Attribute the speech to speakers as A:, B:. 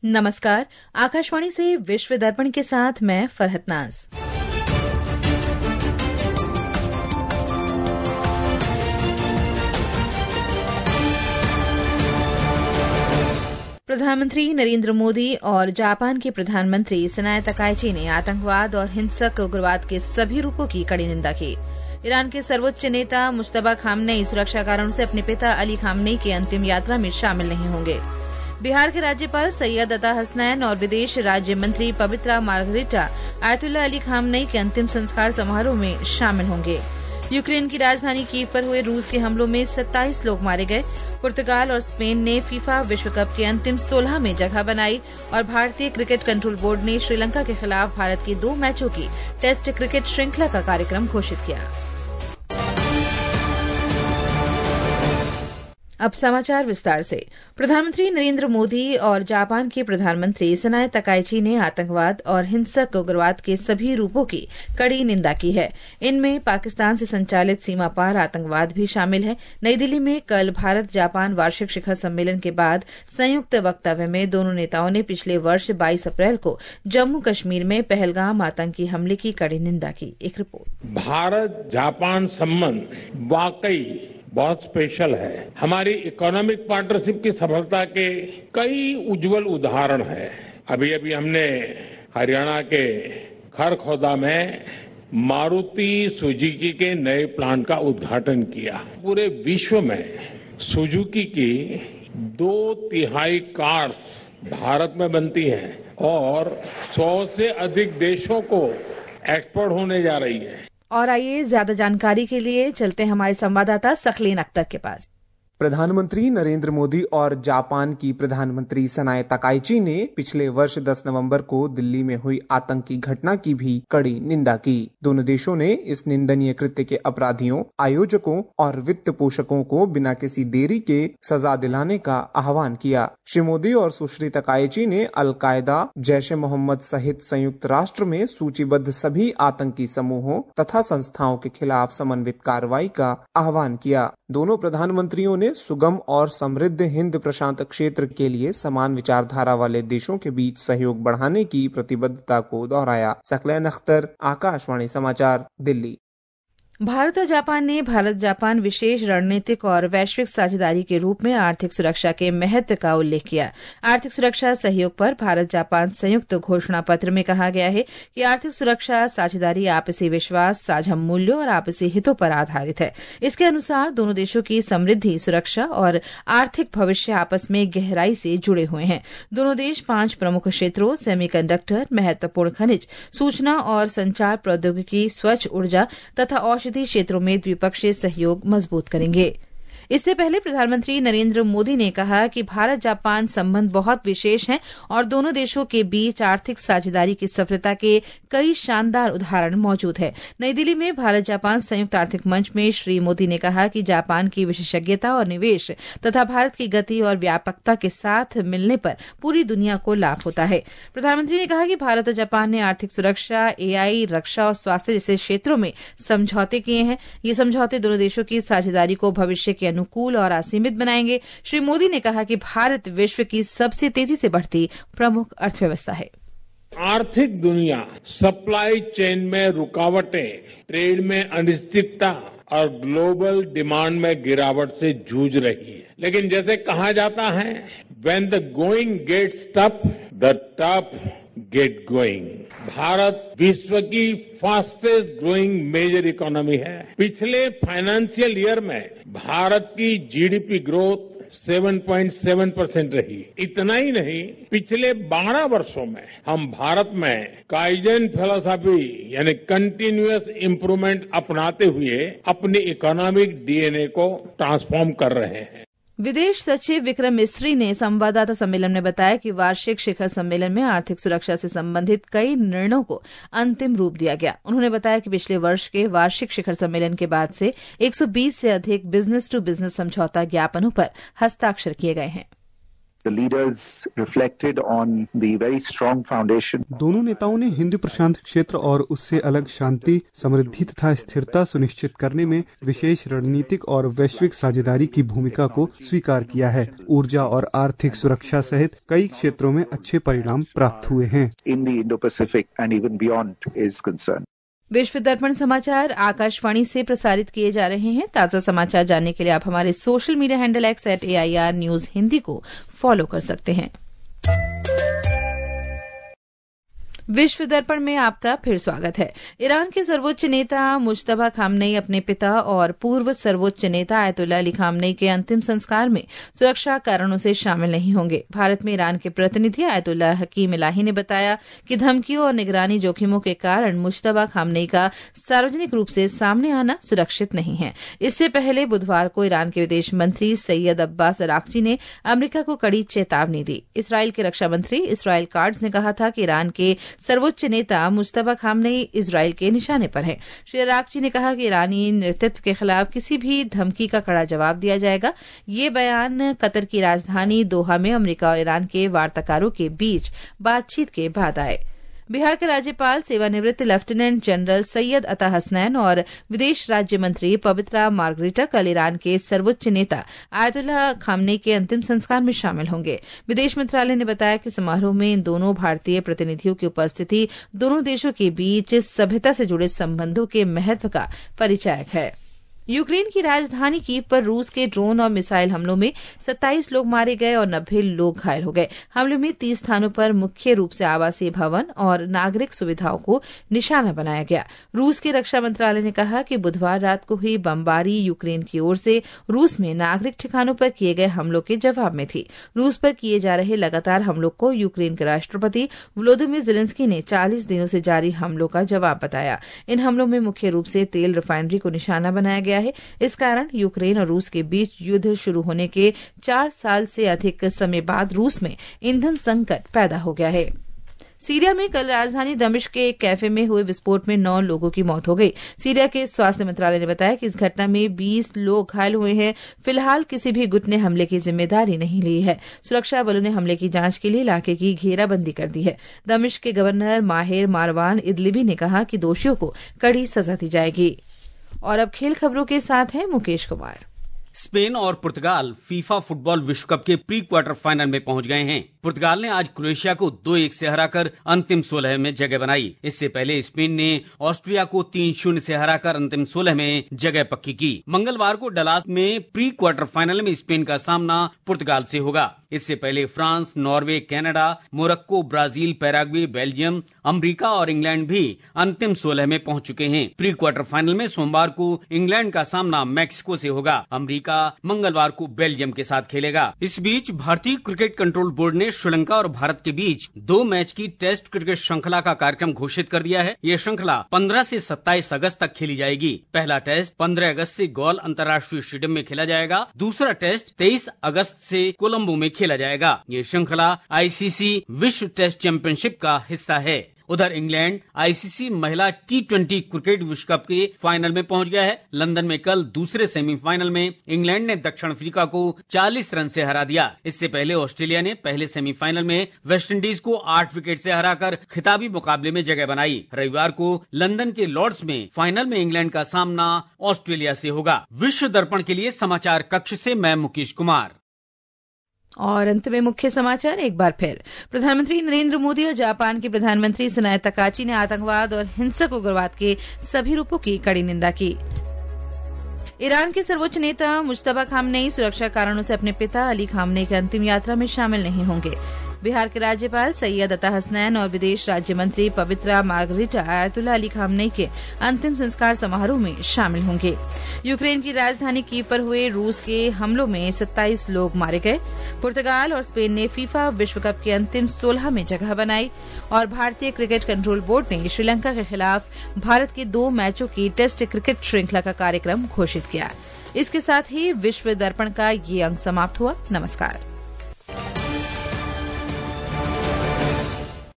A: नमस्कार। आकाशवाणी से विश्व दर्पण के साथ मैं फरहत नाज। प्रधानमंत्री नरेंद्र मोदी और जापान के प्रधानमंत्री सनाए तकाइची ने आतंकवाद और हिंसक उग्रवाद के सभी रूपों की कड़ी निंदा की। ईरान के सर्वोच्च नेता मुश्तबा खामनेई सुरक्षा कारणों से अपने पिता अली खामनेई की अंतिम यात्रा में शामिल नहीं होंगे। बिहार के राज्यपाल सैयद अता हसनैन और विदेश राज्य मंत्री Pabitra Margherita Ayatollah Ali Khamenei के अंतिम संस्कार समारोह में शामिल होंगे। यूक्रेन की राजधानी कीव पर हुए रूस के हमलों में 27 लोग मारे गए। पुर्तगाल और स्पेन ने फीफा विश्व कप के अंतिम 16 में जगह बनाई और भारतीय क्रिकेट कंट्रोल बोर्ड ने श्रीलंका के खिलाफ भारत की 2 मैचों की टेस्ट क्रिकेट श्रृंखला का कार्यक्रम घोषित किया। अब समाचार विस्तार से। प्रधानमंत्री नरेंद्र मोदी और जापान के प्रधानमंत्री सनाए तकाइची ने आतंकवाद और हिंसक उग्रवाद के सभी रूपों की कड़ी निंदा की है। इनमें पाकिस्तान से संचालित सीमा पार आतंकवाद भी शामिल है। नई दिल्ली में कल भारत जापान वार्षिक शिखर सम्मेलन के बाद संयुक्त वक्तव्य में दोनों नेताओं ने पिछले वर्ष 22 अप्रैल को जम्मू कश्मीर में पहलगाम आतंकी हमले की कड़ी निंदा की। एक रिपोर्ट।
B: भारत जापान संबंध वाकई बहुत स्पेशल है। हमारी इकोनॉमिक पार्टनरशिप की सफलता के कई उज्जवल उदाहरण हैं। अभी हमने हरियाणा के खरखौदा में मारुति सुजुकी के नए प्लांट का उद्घाटन किया। पूरे विश्व में सुजुकी की 2/3 कार्स भारत में बनती हैं और 100 से अधिक देशों को एक्सपोर्ट होने जा रही है।
A: और आइए ज्यादा जानकारी के लिए चलते हैं हमारे संवाददाता सखलीन अख्तर के पास।
C: प्रधानमंत्री नरेंद्र मोदी और जापान की प्रधानमंत्री सनाए तकाइची ने पिछले वर्ष 10 नवंबर को दिल्ली में हुई आतंकी घटना की भी कड़ी निंदा की। दोनों देशों ने इस निंदनीय कृत्य के अपराधियों, आयोजकों और वित्त पोषकों को बिना किसी देरी के सजा दिलाने का आह्वान किया। श्री मोदी और सुश्री तकाइची ने अल-कायदा, जैश-ए-मोहम्मद सहित संयुक्त राष्ट्र में सूचीबद्ध सभी आतंकी समूहों तथा संस्थाओं के खिलाफ समन्वित कार्रवाई का आह्वान किया। दोनों प्रधानमंत्रियों ने सुगम और समृद्ध हिंद प्रशांत क्षेत्र के लिए समान विचारधारा वाले देशों के बीच सहयोग बढ़ाने की प्रतिबद्धता को दोहराया। सखलीन अख्तर, आकाशवाणी समाचार, दिल्ली।
A: भारत और जापान ने भारत जापान विशेष रणनीतिक और वैश्विक साझेदारी के रूप में आर्थिक सुरक्षा के महत्व का उल्लेख किया। आर्थिक सुरक्षा सहयोग पर भारत जापान संयुक्त घोषणा पत्र में कहा गया है कि आर्थिक सुरक्षा साझेदारी आपसी विश्वास, साझा मूल्यों और आपसी हितों पर आधारित है। इसके अनुसार दोनों देशों की समृद्धि, सुरक्षा और आर्थिक भविष्य आपस में गहराई से जुड़े हुए हैं। दोनों देश 5 प्रमुख क्षेत्रों सेमीकंडक्टर, महत्वपूर्ण खनिज, सूचना और संचार प्रौद्योगिकी, स्वच्छ ऊर्जा तथा औषधि क्षेत्रों में द्विपक्षीय सहयोग मजबूत करेंगे। इससे पहले प्रधानमंत्री नरेंद्र मोदी ने कहा कि भारत जापान संबंध बहुत विशेष हैं और दोनों देशों के बीच आर्थिक साझेदारी की सफलता के कई शानदार उदाहरण मौजूद हैं। नई दिल्ली में भारत जापान संयुक्त आर्थिक मंच में श्री मोदी ने कहा कि जापान की विशेषज्ञता और निवेश तथा भारत की गति और व्यापकता के साथ मिलने पर पूरी दुनिया को लाभ होता है। प्रधानमंत्री ने कहा कि भारत और जापान ने आर्थिक सुरक्षा, AI, रक्षा और स्वास्थ्य जैसे क्षेत्रों में समझौते किए हैं। ये समझौते दोनों देशों की साझेदारी को भविष्य के अनुकूल और असीमित बनाएंगे। श्री मोदी ने कहा कि भारत विश्व की सबसे तेजी से बढ़ती प्रमुख अर्थव्यवस्था है।
B: आर्थिक दुनिया सप्लाई चेन में रुकावटें, ट्रेड में अनिश्चितता और ग्लोबल डिमांड में गिरावट से जूझ रही है। लेकिन जैसे कहा जाता है, when the going gets tough, the tough get going. Bharat विश्व की फास्टेस्ट ग्रोइंग मेजर इकोनॉमी है। पिछले फाइनेंशियल ईयर में भारत की जीडीपी ग्रोथ 7.7% रही। इतना ही नहीं, पिछले 12 वर्षों में हम भारत में काइजन फिलॉसफी यानी कंटिन्यूअस इंप्रूवमेंट अपनाते हुए अपनी इकोनॉमिक डीएनए को ट्रांसफॉर्म कर रहे हैं।
A: विदेश सचिव विक्रम मिस्री ने संवाददाता सम्मेलन में बताया कि वार्षिक शिखर सम्मेलन में आर्थिक सुरक्षा से संबंधित कई निर्णयों को अंतिम रूप दिया गया। उन्होंने बताया कि पिछले वर्ष के वार्षिक शिखर सम्मेलन के बाद से 120 से अधिक बिजनेस टू बिजनेस समझौता ज्ञापनों पर हस्ताक्षर किए गए हैं।
D: The leaders reflected on the very strong foundation.
E: दोनों नेताओं ने हिंद प्रशांत क्षेत्र और उससे अलग शांति, समृद्धि तथा स्थिरता सुनिश्चित करने में विशेष रणनीतिक और वैश्विक साझेदारी की भूमिका को स्वीकार किया है। ऊर्जा और आर्थिक सुरक्षा सहित कई क्षेत्रों में अच्छे परिणाम प्राप्त हुए हैं।
D: In the Indo-Pacific and even beyond is concerned.
A: विश्व दर्पण समाचार आकाशवाणी से प्रसारित किए जा रहे हैं। ताजा समाचार जानने के लिए आप हमारे social media handle @AIR news Hindi को फॉलो कर सकते हैं। विश्व दर्पण में आपका फिर स्वागत है। ईरान के सर्वोच्च नेता मुज्तबा खामनेई अपने पिता और पूर्व सर्वोच्च नेता आयतुल्लाह अली खामनेई के अंतिम संस्कार में सुरक्षा कारणों से शामिल नहीं होंगे। भारत में ईरान के प्रतिनिधि आयतुल्लाह हकीम इलाही ने बताया कि धमकियों और निगरानी जोखिमों के कारण मुज्तबा खामनेई का सार्वजनिक रूप से सामने आना सुरक्षित नहीं है। इससे पहले बुधवार को ईरान के विदेश मंत्री सैयद अब्बास अराक्ची ने अमेरिका को कड़ी चेतावनी दी। इसराइल के रक्षा मंत्री इसराइल काट्ज ने कहा था कि ईरान के सर्वोच्च नेता मुज्तबा खामनेई इजराइल के निशाने पर हैं। श्री अराक्ची ने कहा कि ईरानी नेतृत्व के खिलाफ किसी भी धमकी का कड़ा जवाब दिया जाएगा। ये बयान कतर की राजधानी दोहा में अमेरिका और ईरान के वार्ताकारों के बीच बातचीत के बाद आए। बिहार के राज्यपाल सेवानिवृत्त लेफ्टिनेंट जनरल सैयद अता हसनैन और विदेश राज्य मंत्री पवित्रा मार्गरेटा कल ईरान के सर्वोच्च नेता आयतुल्लाह खामनेई के अंतिम संस्कार में शामिल होंगे। विदेश मंत्रालय ने बताया कि समारोह में इन दोनों भारतीय प्रतिनिधियों की उपस्थिति दोनों देशों के बीच सभ्यता से जुड़े संबंधों के महत्व का परिचायक है। यूक्रेन की राजधानी कीव पर रूस के ड्रोन और मिसाइल हमलों में 27 लोग मारे गए और 90 लोग घायल हो गए। हमले में 30 स्थानों पर मुख्य रूप से आवासीय भवन और नागरिक सुविधाओं को निशाना बनाया गया। रूस के रक्षा मंत्रालय ने कहा कि बुधवार रात को हुई बमबारी यूक्रेन की ओर से रूस में नागरिक ठिकानों पर किए गए हमलों के जवाब में थी। रूस पर किए जा रहे लगातार हमलों को यूक्रेन के राष्ट्रपति वोलोदिमीर ज़ेलेंस्की ने 40 दिनों से जारी हमलों का जवाब बताया। इन हमलों में मुख्य रूप से तेल रिफाइनरी को निशाना बनाया गया है। इस कारण यूक्रेन और रूस के बीच युद्ध शुरू होने के 4 साल से अधिक समय बाद रूस में ईंधन संकट पैदा हो गया है। सीरिया में कल राजधानी दमिश्क के एक कैफे में हुए विस्फोट में 9 लोगों की मौत हो गई। सीरिया के स्वास्थ्य मंत्रालय ने बताया कि इस घटना में 20 लोग घायल हुए हैं। फिलहाल किसी भी गुट ने हमले की जिम्मेदारी नहीं ली है। सुरक्षा बलों ने हमले की जांच के लिए इलाके की घेराबंदी कर दी है। दमिश्क के गवर्नर माहिर मारवान इदलिबी ने कहा कि दोषियों को कड़ी सजा दी जाएगी। और अब खेल खबरों के साथ हैं मुकेश कुमार।
F: स्पेन और पुर्तगाल फीफा फुटबॉल विश्व कप के प्री क्वार्टर फाइनल में पहुंच गए हैं। पुर्तगाल ने आज क्रोएशिया को 2-1 से हराकर अंतिम 16 में जगह बनाई। इससे पहले स्पेन ने ऑस्ट्रिया को 3-0 से हराकर अंतिम 16 में जगह पक्की की। मंगलवार को डलास में प्री क्वार्टर फाइनल में स्पेन का सामना पुर्तगाल से होगा। इससे पहले France, Norway, Canada, Morocco, Brazil, Paraguay, Belgium, America और इंग्लैंड भी अंतिम 16 में पहुंच चुके हैं। प्री क्वार्टर फाइनल में सोमवार को इंग्लैंड का सामना मैक्सिको से होगा। अमेरिका मंगलवार को बेल्जियम के साथ खेलेगा। इस बीच भारतीय क्रिकेट कंट्रोल बोर्ड ने श्रीलंका और भारत के बीच 2 मैच की टेस्ट क्रिकेट श्रृंखला का कार्यक्रम घोषित कर दिया है। ये श्रृंखला 15 से 27 अगस्त तक खेली जाएगी। पहला टेस्ट 15 अगस्त से गौल अंतर्राष्ट्रीय स्टेडियम में खेला जाएगा। दूसरा टेस्ट 23 अगस्त से कोलंबो में खेला जाएगा। ये श्रृंखला आईसीसी विश्व टेस्ट चैंपियनशिप का हिस्सा है। उधर इंग्लैंड आईसीसी महिला T20 क्रिकेट विश्व कप के फाइनल में पहुंच गया है। लंदन में कल दूसरे सेमीफाइनल में इंग्लैंड ने दक्षिण अफ्रीका को 40 रन से हरा दिया। इससे पहले ऑस्ट्रेलिया ने पहले सेमीफाइनल में वेस्टइंडीज को 8 विकेट से हराकर खिताबी मुकाबले में जगह बनाई। रविवार को लंदन के लॉर्ड्स में फाइनल में इंग्लैंड का सामना ऑस्ट्रेलिया से होगा। विश्व दर्पण के लिए समाचार कक्ष से मैं मुकेश कुमार।
A: और अंत में मुख्य समाचार एक बार फिर। प्रधानमंत्री नरेंद्र मोदी और जापान के प्रधानमंत्री सनाए तकाची ने आतंकवाद और हिंसक उग्रवाद के सभी रूपों की कड़ी निंदा की। ईरान के सर्वोच्च नेता मुज्तबा खामनेई सुरक्षा कारणों से अपने पिता अली खामनेई की अंतिम यात्रा में शामिल नहीं होंगे। बिहार के राज्यपाल सैयद अता हसनैन और विदेश राज्य मंत्री Pabitra Margherita Ayatollah Ali Khamenei के अंतिम संस्कार समारोह में शामिल होंगे। यूक्रेन की राजधानी कीव पर हुए रूस के हमलों में 27 लोग मारे गए। पुर्तगाल और स्पेन ने फीफा विश्व कप के अंतिम 16 में जगह बनाई। और भारतीय क्रिकेट कंट्रोल बोर्ड ने श्रीलंका के खिलाफ भारत के 2 मैचों की टेस्ट क्रिकेट श्रृंखला का कार्यक्रम घोषित किया। इसके साथ ही विश्व दर्पण का ये अंक समाप्त हुआ। नमस्कार।